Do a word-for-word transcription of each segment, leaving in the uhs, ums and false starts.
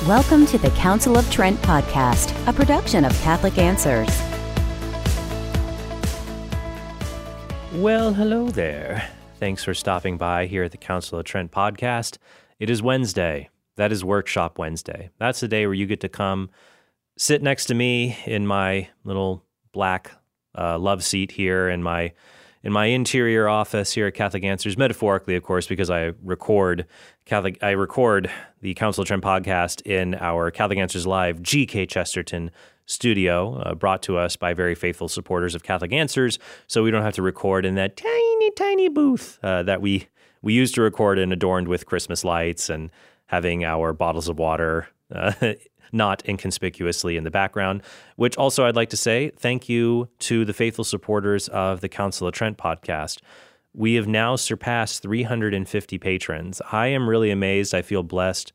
Welcome to the Council of Trent podcast, a production of Catholic Answers. Well, hello there. Thanks for stopping by here at the Council of Trent podcast. It is Wednesday. That is Workshop Wednesday. That's the day where you get to come sit next to me in my little black uh, love seat here in my in my interior office here at Catholic Answers, metaphorically, of course, because I record Catholic. I record the Council of Trent podcast in our Catholic Answers Live G K Chesterton studio, uh, brought to us by very faithful supporters of Catholic Answers, so we don't have to record in that tiny, tiny booth uh, that we we used to record in, adorned with Christmas lights and having our bottles of water uh, not inconspicuously in the background, which also I'd like to say thank you to the faithful supporters of the Council of Trent podcast. We have now surpassed three hundred fifty patrons. I am really amazed. I feel blessed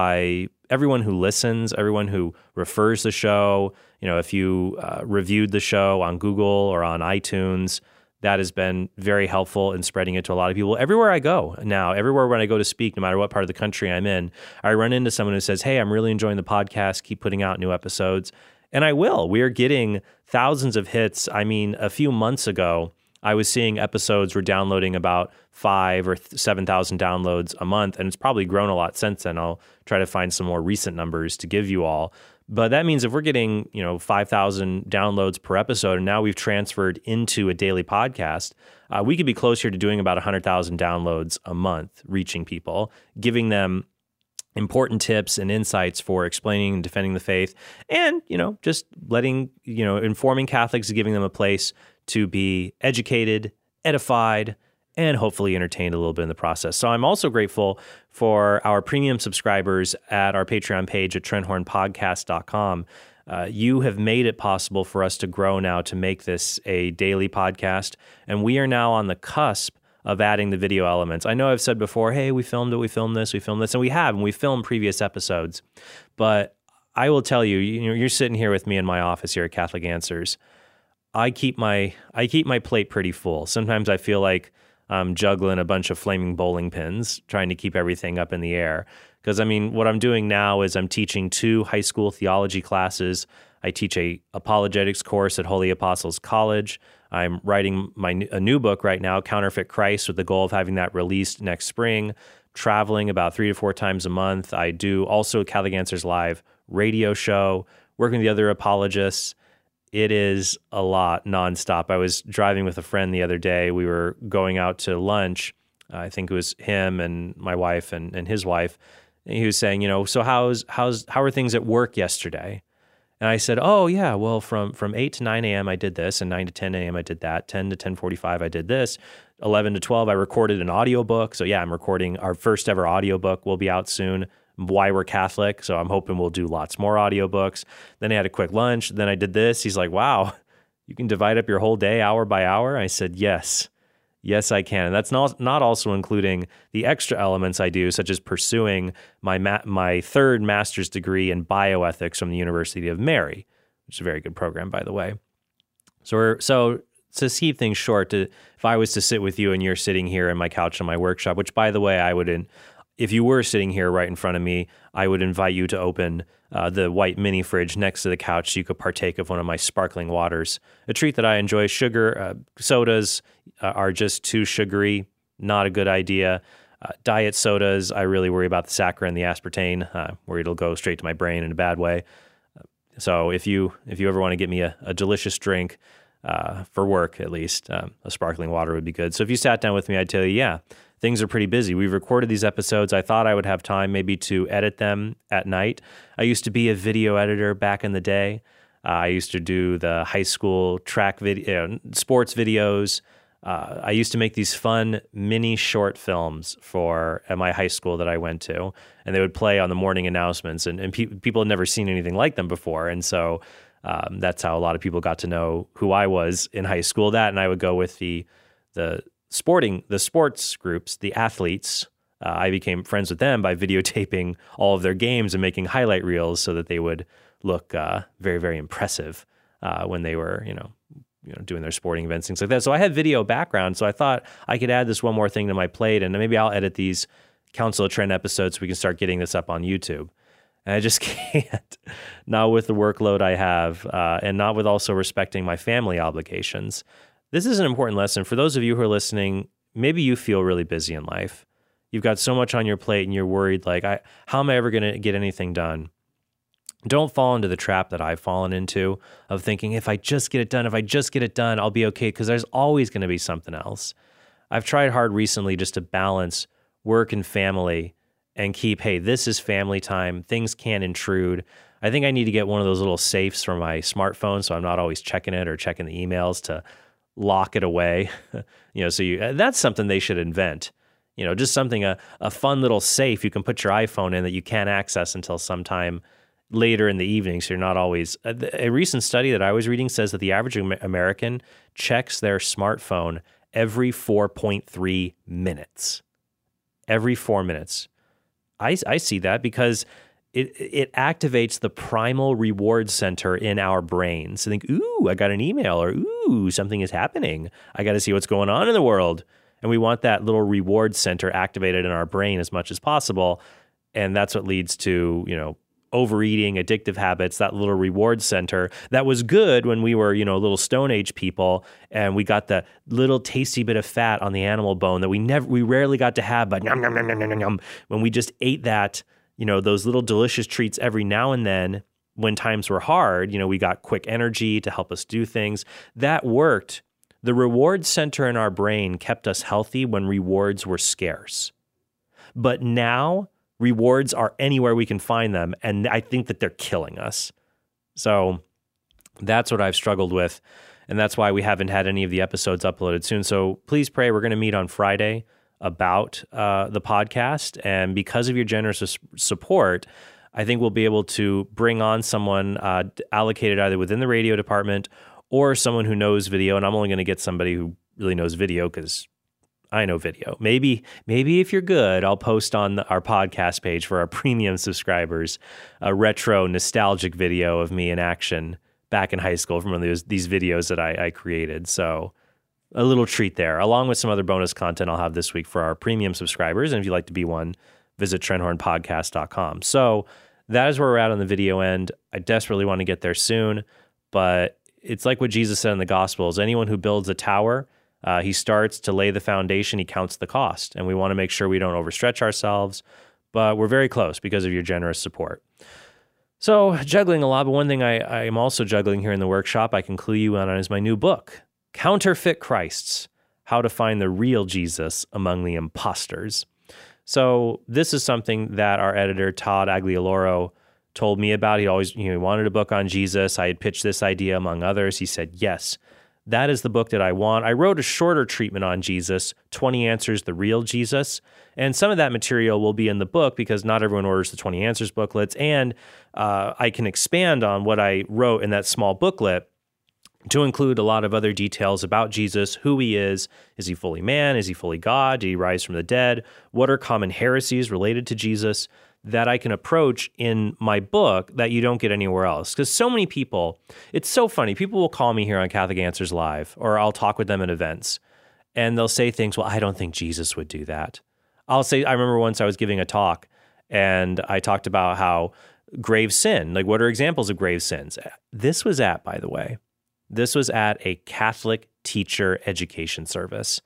by everyone who listens, everyone who refers the show. You know, if you uh, reviewed the show on Google or on iTunes, that has been very helpful in spreading it to a lot of people. Everywhere I go now, everywhere when I go to speak, no matter what part of the country I'm in, I run into someone who says, hey, I'm really enjoying the podcast, keep putting out new episodes. And I will. We are getting thousands of hits. I mean, a few months ago, I was seeing episodes were downloading about five or seven thousand downloads a month, and it's probably grown a lot since then. I'll try to find some more recent numbers to give you all. But that means if we're getting, you know, five thousand downloads per episode, and now we've transferred into a daily podcast, uh, we could be closer to doing about one hundred thousand downloads a month, reaching people, giving them important tips and insights for explaining and defending the faith, and, you know, just letting, you know, informing Catholics, giving them a place to be educated, edified, and hopefully entertained a little bit in the process. So I'm also grateful for our premium subscribers at our Patreon page at trent horn podcast dot com. Uh, you have made it possible for us to grow now to make this a daily podcast, and we are now on the cusp of adding the video elements. I know I've said before, hey, we filmed it, we filmed this, we filmed this, and we have, and we filmed previous episodes. But I will tell you, you know, you're sitting here with me in my office here at Catholic Answers. I keep my I keep my plate pretty full. Sometimes I feel like I'm juggling a bunch of flaming bowling pins, trying to keep everything up in the air. Because, I mean, what I'm doing now is I'm teaching two high school theology classes. I teach a apologetics course at Holy Apostles College. I'm writing my a new book right now, Counterfeit Christ, with the goal of having that released next spring. Traveling about three to four times a month. I do also a Catholic Answers Live radio show, working with the other apologists. It is a lot nonstop. I was driving with a friend the other day. We were going out to lunch. Uh, I think it was him and my wife and, and his wife. And he was saying, you know, so how's how's how are things at work yesterday? And I said, oh yeah, well from from eight to nine a.m. I did this, and nine to ten a.m. I did that. ten to ten forty-five I did this. eleven to twelve I recorded an audiobook. So yeah, I'm recording our first ever audiobook. Will be out soon. Why We're Catholic. So I'm hoping we'll do lots more audiobooks. Then I had a quick lunch. Then I did this. He's like, wow, you can divide up your whole day hour by hour? I said, yes, yes, I can. And that's not, not also including the extra elements I do, such as pursuing my ma- my third master's degree in bioethics from the University of Mary, which is a very good program, by the way. So, we're, so to keep things short, to, if I was to sit with you and you're sitting here in my couch in my workshop, which, by the way, I would in, if you were sitting here right in front of me, I would invite you to open uh, the white mini fridge next to the couch so you could partake of one of my sparkling waters, a treat that I enjoy. Sugar, uh, sodas uh, are just too sugary, not a good idea. Uh, diet sodas, I really worry about the saccharin and the aspartame, uh, where it'll go straight to my brain in a bad way. Uh, so if you if you ever want to get me a, a delicious drink, uh, for work at least, um, a sparkling water would be good. So if you sat down with me, I'd tell you, yeah, things are pretty busy. We've recorded these episodes. I thought I would have time maybe to edit them at night. I used to be a video editor back in the day. Uh, I used to do the high school track video, sports videos. Uh, I used to make these fun mini short films for at my high school that I went to, and they would play on the morning announcements, and, and pe- people had never seen anything like them before. And so um, that's how a lot of people got to know who I was in high school. That, and I would go with the the sporting, the sports groups, the athletes. Uh, I became friends with them by videotaping all of their games and making highlight reels so that they would look uh, very, very impressive uh, when they were, you know, you know, doing their sporting events, things like that. So I had video background, so I thought I could add this one more thing to my plate, and maybe I'll edit these Council of Trent episodes so we can start getting this up on YouTube. And I just can't, not with the workload I have, uh, and not with also respecting my family obligations. This is an important lesson. For those of you who are listening, maybe you feel really busy in life. You've got so much on your plate and you're worried, like, I, how am I ever going to get anything done? Don't fall into the trap that I've fallen into of thinking, if I just get it done, if I just get it done, I'll be okay, because there's always going to be something else. I've tried hard recently just to balance work and family and keep, hey, this is family time. Things can't intrude. I think I need to get one of those little safes for my smartphone so I'm not always checking it or checking the emails to lock it away. you know, so you, that's something they should invent. You know, just something, a, a fun little safe you can put your iPhone in that you can't access until sometime later in the evening, so you're not always... A, a recent study that I was reading says that the average American checks their smartphone every four point three minutes. Every four minutes. I, I see that because it it activates the primal reward center in our brains. So think, ooh, I got an email, or ooh, something is happening. I got to see what's going on in the world. And we want that little reward center activated in our brain as much as possible. And that's what leads to, you know, overeating, addictive habits, that little reward center that was good when we were, you know, little Stone Age people, and we got the little tasty bit of fat on the animal bone that we never, we rarely got to have, but yum, yum, yum, yum, yum, yum, when we just ate that, you know, those little delicious treats every now and then when times were hard, you know, we got quick energy to help us do things. That worked. The reward center in our brain kept us healthy when rewards were scarce. But now, rewards are anywhere we can find them, and I think that they're killing us. So that's what I've struggled with, and that's why we haven't had any of the episodes uploaded soon. So please pray. We're going to meet on Friday about uh, the podcast, and because of your generous support, I think we'll be able to bring on someone uh, allocated either within the radio department or someone who knows video, and I'm only going to get somebody who really knows video because I know video. Maybe, maybe if you're good, I'll post on the, our podcast page for our premium subscribers a retro nostalgic video of me in action back in high school from one of those, these videos that I, I created. So a little treat there, along with some other bonus content I'll have this week for our premium subscribers. And if you'd like to be one, visit trent horn podcast dot com. So that is where we're at on the video end. I desperately want to get there soon, but it's like what Jesus said in the Gospels. Anyone who builds a tower, Uh, he starts to lay the foundation, he counts the cost, and we want to make sure we don't overstretch ourselves, but we're very close because of your generous support. So juggling a lot, but one thing I, I am also juggling here in the workshop I can clue you in on is my new book, Counterfeit Christs, How to Find the Real Jesus Among the Imposters. So this is something that our editor, Todd Aglioloro, told me about. He always, you know, he wanted a book on Jesus. I had pitched this idea among others. He said, yes, that is the book that I want. I wrote a shorter treatment on Jesus, twenty Answers, the Real Jesus. And some of that material will be in the book because not everyone orders the twenty Answers booklets. And uh, I can expand on what I wrote in that small booklet to include a lot of other details about Jesus, who he is. Is he fully man? Is he fully God? Did he rise from the dead? What are common heresies related to Jesus that I can approach in my book that you don't get anywhere else? Because so many people, it's so funny, people will call me here on Catholic Answers Live, or I'll talk with them at events, and they'll say things, well, I don't think Jesus would do that. I'll say, I remember once I was giving a talk, and I talked about how grave sin, like what are examples of grave sins? This was at, by the way, this was at a Catholic teacher education service.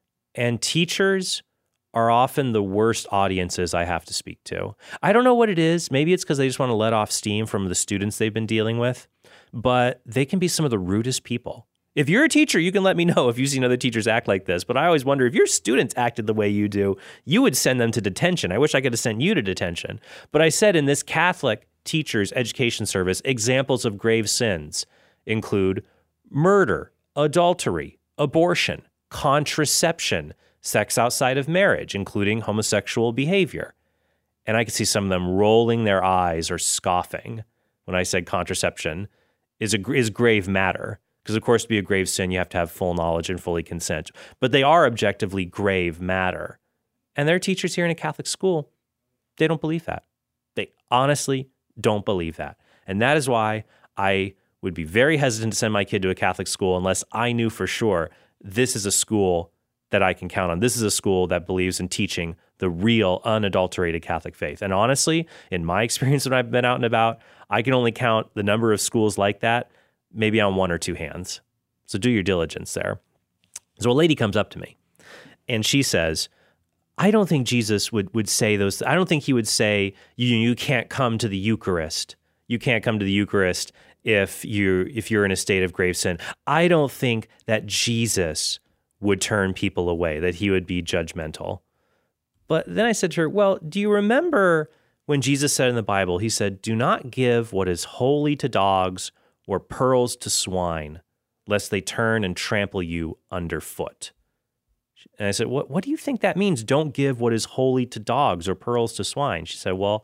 And teachers are often the worst audiences I have to speak to. I don't know what it is. Maybe it's because they just want to let off steam from the students they've been dealing with, but they can be some of the rudest people. If you're a teacher, you can let me know if you've seen other teachers act like this, but I always wonder if your students acted the way you do, you would send them to detention. I wish I could have sent you to detention. But I said in this Catholic teachers education service, examples of grave sins include murder, adultery, abortion, contraception, sex outside of marriage, including homosexual behavior. And I could see some of them rolling their eyes or scoffing when I said contraception is a is grave matter. Because, of course, to be a grave sin, you have to have full knowledge and fully consent. But they are objectively grave matter. And there are teachers here in a Catholic school, they don't believe that. They honestly don't believe that. And that is why I would be very hesitant to send my kid to a Catholic school unless I knew for sure this is a school that I can count on. This is a school that believes in teaching the real unadulterated Catholic faith. And honestly, in my experience when I've been out and about, I can only count the number of schools like that maybe on one or two hands. So do your diligence there. So a lady comes up to me and she says, I don't think Jesus would, would say those. I don't think he would say, you, you can't come to the Eucharist. You can't come to the Eucharist if you if you're in a state of grave sin. I don't think that Jesus would turn people away, that he would be judgmental. But then I said to her, well, do you remember when Jesus said in the Bible, he said, do not give what is holy to dogs or pearls to swine, lest they turn and trample you underfoot. And I said, what, what do you think that means? Don't give what is holy to dogs or pearls to swine. She said, well,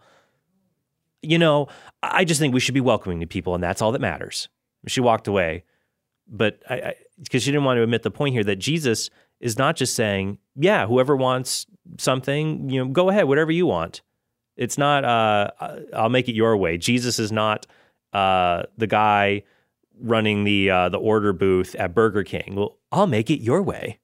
you know, I just think we should be welcoming to people, and that's all that matters. She walked away, but I, because she didn't want to admit the point here that Jesus is not just saying, yeah, whoever wants something, you know, go ahead, whatever you want. It's not, uh, I'll make it your way. Jesus is not uh, the guy running the uh, the order booth at Burger King. Well, I'll make it your way.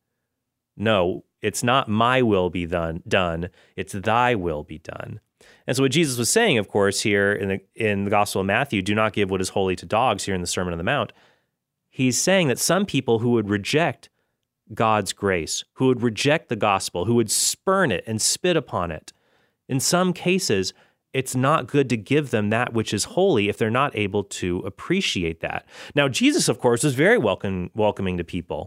No, it's not my will be done, done. It's thy will be done. And so what Jesus was saying, of course, here in the in the Gospel of Matthew, do not give what is holy to dogs, here in the Sermon on the Mount. He's saying that some people who would reject God's grace, who would reject the gospel, who would spurn it and spit upon it, in some cases, it's not good to give them that which is holy if they're not able to appreciate that. Now, Jesus, of course, was very welcome, welcoming to people.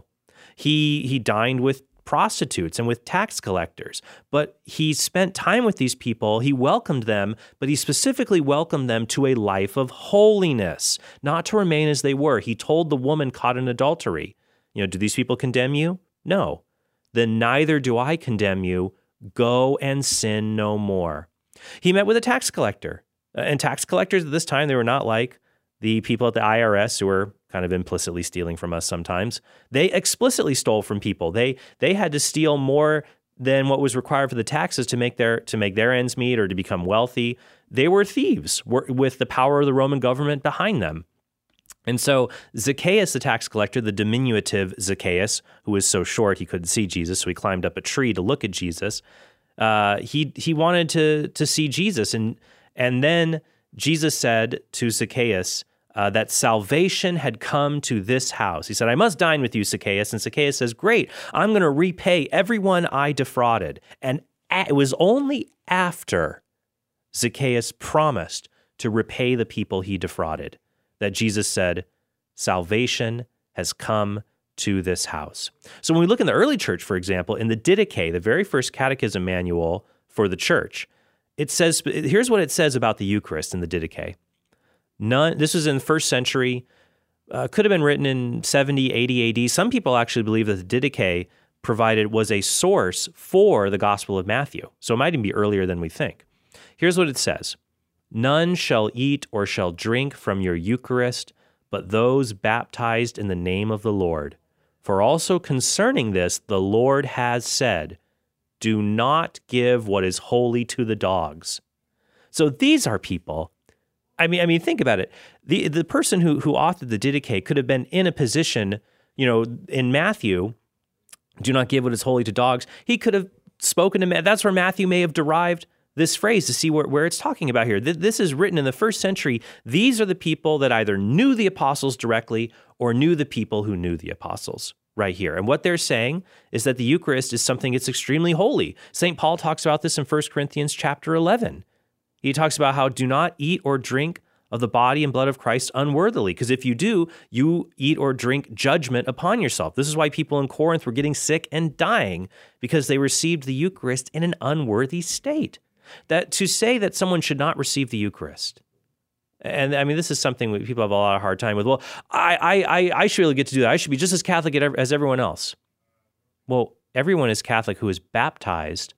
He he dined with prostitutes and with tax collectors, but he spent time with these people. He welcomed them, but he specifically welcomed them to a life of holiness, not to remain as they were. He told the woman caught in adultery, you know, do these people condemn you? No. Then neither do I condemn you. Go and sin no more. He met with a tax collector, and tax collectors at this time, they were not like the people at the I R S who were kind of implicitly stealing from us sometimes. They explicitly stole from people. They they had to steal more than what was required for the taxes to make their to make their ends meet or to become wealthy. They were thieves with the power of the Roman government behind them. And so Zacchaeus, the tax collector, the diminutive Zacchaeus, who was so short he couldn't see Jesus, so he climbed up a tree to look at Jesus. Uh, he he wanted to to see Jesus, and and then Jesus said to Zacchaeus uh, that salvation had come to this house. He said, I must dine with you, Zacchaeus. And Zacchaeus says, great, I'm going to repay everyone I defrauded. And it was only after Zacchaeus promised to repay the people he defrauded that Jesus said, salvation has come to this house. So when we look in the early church, for example, in the Didache, the very first catechism manual for the church, it says, here's what it says about the Eucharist in the Didache. None, this was in the first century, uh, could have been written in seventy, eighty A D. Some people actually believe that the Didache provided was a source for the Gospel of Matthew. So it might even be earlier than we think. Here's what it says. None shall eat or shall drink from your Eucharist, but those baptized in the name of the Lord. For also concerning this, the Lord has said, do not give what is holy to the dogs. So these are people, I mean, I mean, think about it. The the person who, who authored the Didache could have been in a position, you know, in Matthew, do not give what is holy to dogs. He could have spoken to, that's where Matthew may have derived this phrase to see where, where it's talking about here. This is written in the first century. These are the people that either knew the apostles directly or knew the people who knew the apostles right here. And what they're saying is that the Eucharist is something that's extremely holy. Saint Paul talks about this in First Corinthians chapter eleven. He talks about how do not eat or drink of the body and blood of Christ unworthily, because if you do, you eat or drink judgment upon yourself. This is why people in Corinth were getting sick and dying, because they received the Eucharist in an unworthy state. That to say that someone should not receive the Eucharist, and I mean, this is something that people have a lot of hard time with. Well, I I I should really get to do that. I should be just as Catholic as everyone else. Well, everyone is Catholic who is baptized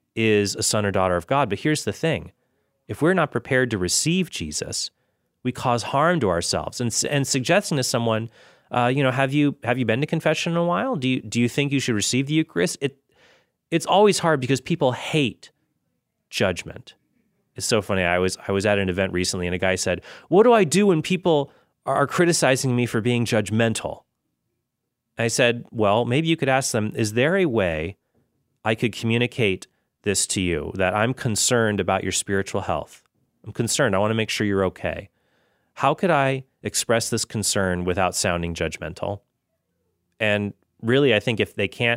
is a son or daughter of God. But here's the thing. If we're not prepared to receive Jesus, we cause harm to ourselves. And and suggesting to someone, uh, you know, have you have you been to confession in a while? Do you do you think you should receive the Eucharist? It it's always hard because people hate judgment. It's so funny. I was I was at an event recently, and a guy said, "What do I do when people are criticizing me for being judgmental?" I said, "Well, maybe you could ask them, is there a way I could communicate this to you, that I'm concerned about your spiritual health. I'm concerned. I want to make sure you're okay. How could I express this concern without sounding judgmental? And really, I think if they can't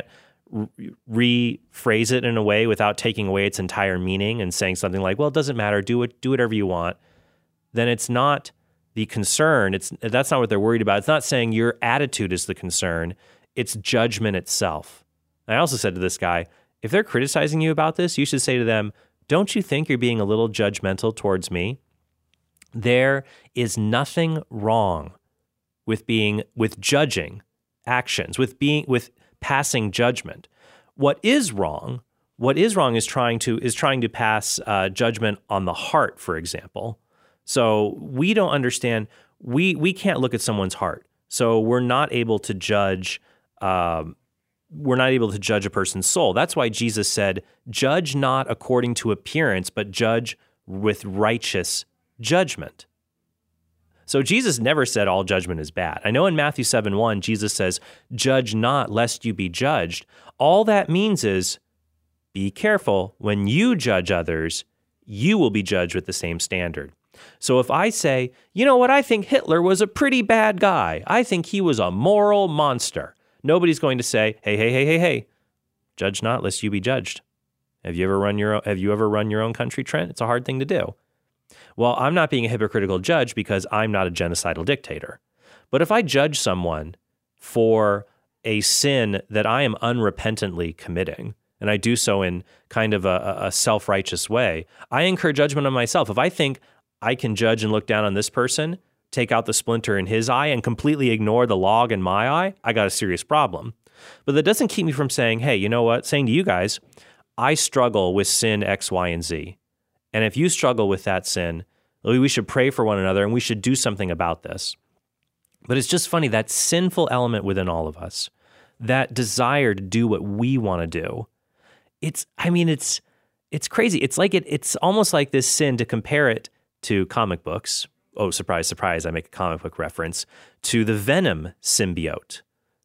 re- rephrase it in a way without taking away its entire meaning and saying something like, well, it doesn't matter, do it, do whatever you want, then it's not the concern. It's that's not what they're worried about. It's not saying your attitude is the concern. It's judgment itself. And I also said to this guy, if they're criticizing you about this, you should say to them, don't you think you're being a little judgmental towards me? There is nothing wrong with being, with judging actions, with being, with passing judgment. What is wrong, what is wrong is trying to, is trying to pass uh, judgment on the heart, for example. So we don't understand, we, we can't look at someone's heart. So we're not able to judge, um, we're not able to judge a person's soul. That's why Jesus said, judge not according to appearance, but judge with righteous judgment. So Jesus never said all judgment is bad. I know in Matthew seven one, Jesus says, judge not lest you be judged. All that means is, be careful. When you judge others, you will be judged with the same standard. So if I say, you know what, I think Hitler was a pretty bad guy. I think he was a moral monster. Nobody's going to say, hey, hey, hey, hey, hey, judge not lest you be judged. Have you ever run your own, have you ever run your own country, Trent? It's a hard thing to do. Well, I'm not being a hypocritical judge because I'm not a genocidal dictator. But if I judge someone for a sin that I am unrepentantly committing, and I do so in kind of a, a self-righteous way, I incur judgment on myself. If I think I can judge and look down on this person, take out the splinter in his eye, and completely ignore the log in my eye, I got a serious problem. But that doesn't keep me from saying, hey, you know what? Saying to you guys, I struggle with sin X, Y, and Z. And if you struggle with that sin, we should pray for one another and we should do something about this. But it's just funny, that sinful element within all of us, that desire to do what we want to do, it's, I mean, it's it's crazy. It's like it. It's almost like this sin, to compare it to comic books. Oh, surprise, surprise, I make a comic book reference to the Venom symbiote.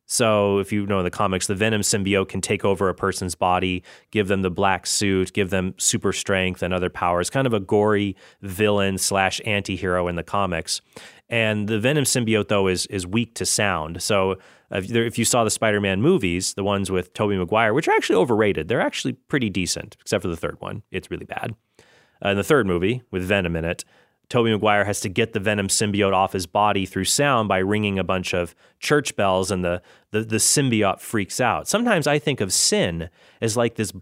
So if you know in the comics, the Venom symbiote can take over a person's body, give them the black suit, give them super strength and other powers, kind of a gory villain slash anti-hero in the comics. And the Venom symbiote, though, is is weak to sound. So if, there, if you saw the Spider-Man movies, the ones with Tobey Maguire, which are actually overrated, they're actually pretty decent, except for the third one. It's really bad. Uh, in the third movie, with Venom in it, Tobey Maguire has to get the Venom symbiote off his body through sound by ringing a bunch of church bells, and the, the, the symbiote freaks out. Sometimes I think of sin as like this,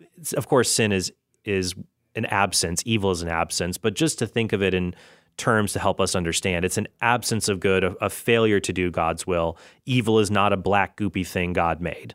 of course, sin is is an absence, evil is an absence, but just to think of it in terms to help us understand, it's an absence of good, a, a failure to do God's will. Evil is not a black goopy thing God made.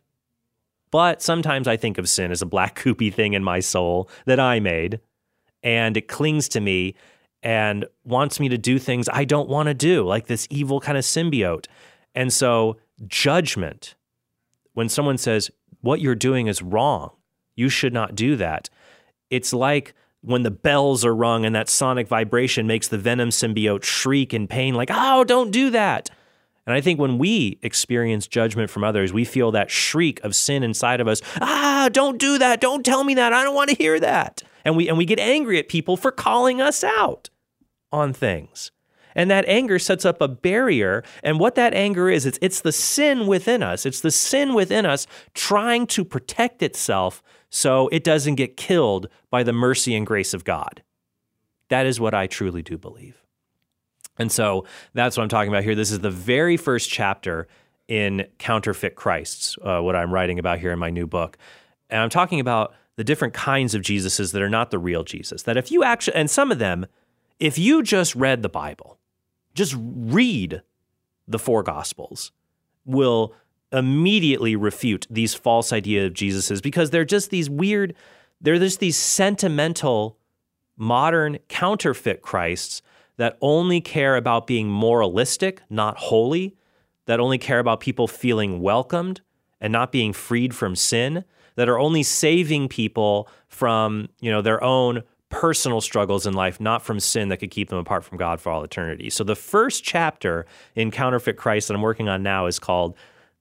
But sometimes I think of sin as a black goopy thing in my soul that I made, and it clings to me and wants me to do things I don't want to do, like this evil kind of symbiote. And so judgment, when someone says, what you're doing is wrong, you should not do that, it's like when the bells are rung and that sonic vibration makes the Venom symbiote shriek in pain, like, oh, don't do that. And I think when we experience judgment from others, we feel that shriek of sin inside of us. Ah, don't do that. Don't tell me that. I don't want to hear that. And we and we get angry at people for calling us out on things. And that anger sets up a barrier. And what that anger is, it's, it's the sin within us. It's the sin within us trying to protect itself so it doesn't get killed by the mercy and grace of God. That is what I truly do believe. And so that's what I'm talking about here. This is the very first chapter in Counterfeit Christs, uh, what I'm writing about here in my new book. And I'm talking about the different kinds of Jesuses that are not the real Jesus. That if you actually, and some of them, if you just read the Bible, just read the four Gospels, will immediately refute these false ideas of Jesuses, because they're just these weird, they're just these sentimental, modern counterfeit Christs that only care about being moralistic, not holy, that only care about people feeling welcomed and not being freed from sin, that are only saving people from, you know, their own personal struggles in life, not from sin that could keep them apart from God for all eternity. So the first chapter in Counterfeit Christ that I'm working on now is called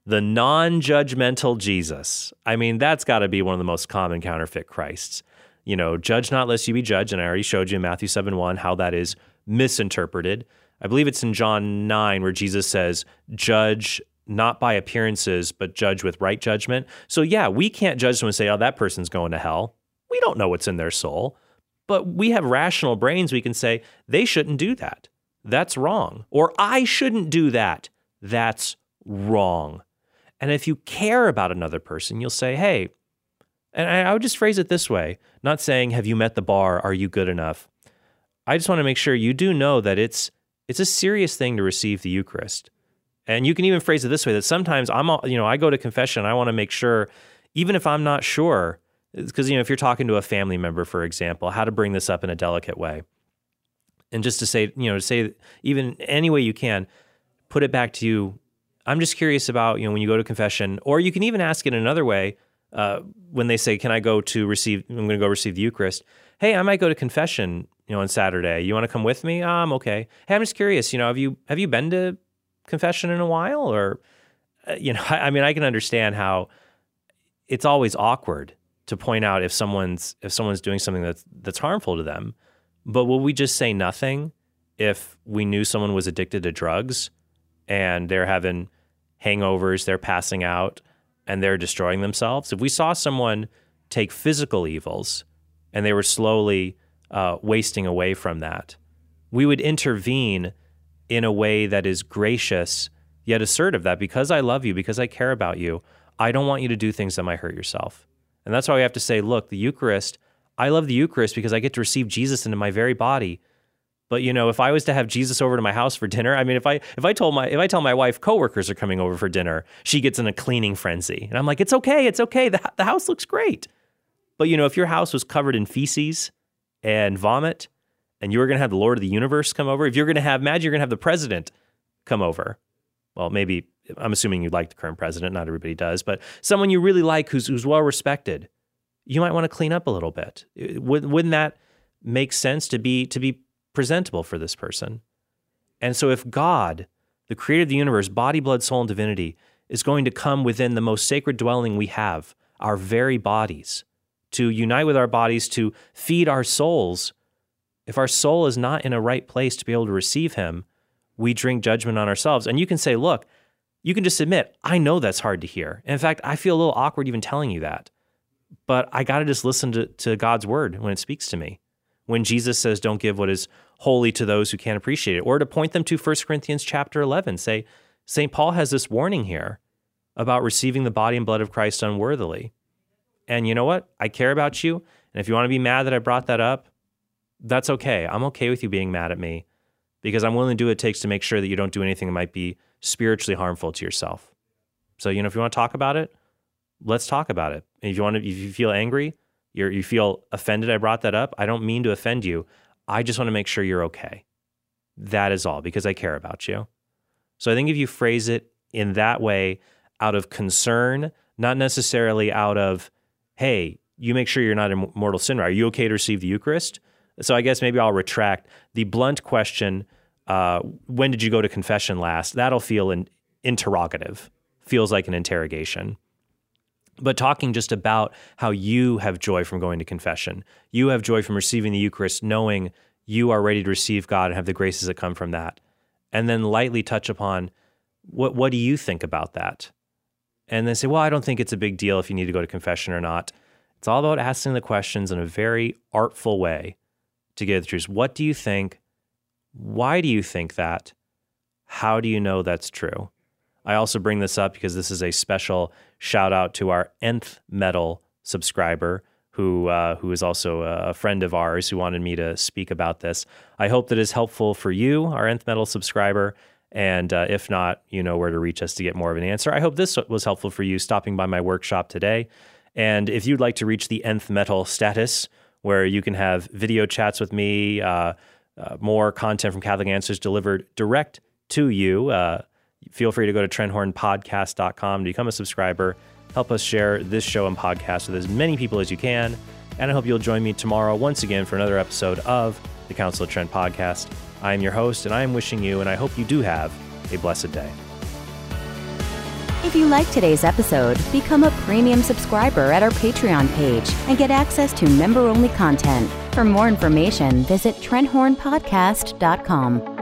the non-judgmental Jesus. I mean, that's got to be one of the most common counterfeit Christs. You know, judge not lest you be judged. And I already showed you in Matthew seven one how that is misinterpreted. I believe it's in John nine where Jesus says, judge not by appearances, but judge with right judgment. So yeah, we can't judge someone and say, oh, that person's going to hell. We don't know what's in their soul. But we have rational brains. We can say, they shouldn't do that. That's wrong. Or I shouldn't do that. That's wrong. And if you care about another person, you'll say, hey, and I would just phrase it this way, not saying, have you met the bar? Are you good enough? I just want to make sure you do know that it's it's a serious thing to receive the Eucharist. And you can even phrase it this way, that sometimes I'm, you know, I go to confession, I want to make sure, even if I'm not sure, because, you know, if you're talking to a family member, for example, how to bring this up in a delicate way. And just to say, you know, to say even any way you can, put it back to you. I'm just curious about, you know, when you go to confession, or you can even ask it another way. Uh, when they say, can I go to receive, I'm going to go receive the Eucharist. Hey, I might go to confession, you know, on Saturday. You want to come with me? Ah, I'm okay. Hey, I'm just curious, you know, have you, have you been to confession in a while? Or, uh, you know, I, I mean, I can understand how it's always awkward to point out if someone's, if someone's doing something that's, that's harmful to them. But will we just say nothing if we knew someone was addicted to drugs and they're having hangovers, they're passing out, and they're destroying themselves? If we saw someone take physical evils and they were slowly uh, wasting away from that, we would intervene in a way that is gracious yet assertive, that because I love you, because I care about you, I don't want you to do things that might hurt yourself. And that's why we have to say, look, the Eucharist, I love the Eucharist because I get to receive Jesus into my very body. But, you know, if I was to have Jesus over to my house for dinner, I mean, if I if I told my if I tell my wife coworkers are coming over for dinner, she gets in a cleaning frenzy. And I'm like, it's okay, it's okay. The, the house looks great. But, you know, if your house was covered in feces and vomit, and you were going to have the Lord of the universe come over, if you're going to have, imagine you're going to have the president come over. Well, maybe, I'm assuming you like the current president, not everybody does, but someone you really like who's who's well respected, you might want to clean up a little bit. Wouldn't that make sense to be to be presentable for this person? And so if God, the creator of the universe, body, blood, soul, and divinity, is going to come within the most sacred dwelling we have, our very bodies, to unite with our bodies, to feed our souls, if our soul is not in a right place to be able to receive him, we drink judgment on ourselves. And you can say, look, you can just admit, I know that's hard to hear. And in fact, I feel a little awkward even telling you that. But I got to just listen to, to God's word when it speaks to me. When Jesus says, don't give what is holy to those who can't appreciate it. Or to point them to First Corinthians chapter eleven, say, Saint Paul has this warning here about receiving the body and blood of Christ unworthily. And you know what? I care about you. And if you want to be mad that I brought that up, that's okay. I'm okay with you being mad at me because I'm willing to do what it takes to make sure that you don't do anything that might be spiritually harmful to yourself. So, you know, if you want to talk about it, let's talk about it. And if you want to, if you feel angry, you're, you feel offended I brought that up, I don't mean to offend you. I just want to make sure you're okay. That is all, because I care about you. So I think if you phrase it in that way, out of concern, not necessarily out of, hey, you make sure you're not in mortal sin. Are you okay to receive the Eucharist? So I guess maybe I'll retract the blunt question, uh, when did you go to confession last? That'll feel an interrogative, feels like an interrogation. But talking just about how you have joy from going to confession, you have joy from receiving the Eucharist, knowing you are ready to receive God and have the graces that come from that. And then lightly touch upon, what what do you think about that? And then say, well, I don't think it's a big deal if you need to go to confession or not. It's all about asking the questions in a very artful way to get the truth. What do you think? Why do you think that? How do you know that's true? I also bring this up because this is a special shout out to our nth Metal subscriber who uh, who is also a friend of ours who wanted me to speak about this. I hope that is helpful for you, our nth Metal subscriber. And uh, if not, you know where to reach us to get more of an answer. I hope this was helpful for you stopping by my workshop today. And if you'd like to reach the nth Metal status, where you can have video chats with me, uh, uh, more content from Catholic Answers delivered direct to you, uh, feel free to go to trent horn podcast dot com to become a subscriber. Help us share this show and podcast with as many people as you can. And I hope you'll join me tomorrow once again for another episode of the Council of Trent podcast. I am your host, and I am wishing you, and I hope you do have, a blessed day. If you like today's episode, become a premium subscriber at our Patreon page and get access to member-only content. For more information, visit trent horn podcast dot com.